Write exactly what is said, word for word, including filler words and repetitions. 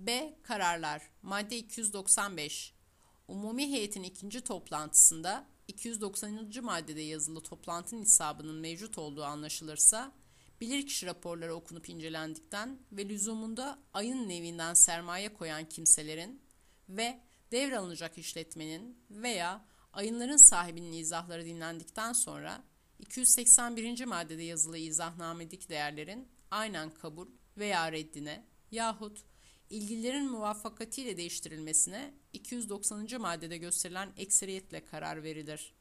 B. Kararlar. Madde iki yüz doksan beş. Umumi heyetin ikinci toplantısında iki yüz doksanıncı maddede yazılı toplantı nisabının mevcut olduğu anlaşılırsa, bilirkişi raporları okunup incelendikten ve lüzumunda ayın nevinden sermaye koyan kimselerin ve devralınacak işletmenin veya ayınların sahibinin izahları dinlendikten sonra iki yüz seksen birinci maddede yazılı izahnamedeki değerlerin aynen kabul veya reddine yahut ilgililerin muvaffakatiyle değiştirilmesine iki yüz doksanıncı maddede gösterilen ekseriyetle karar verilir.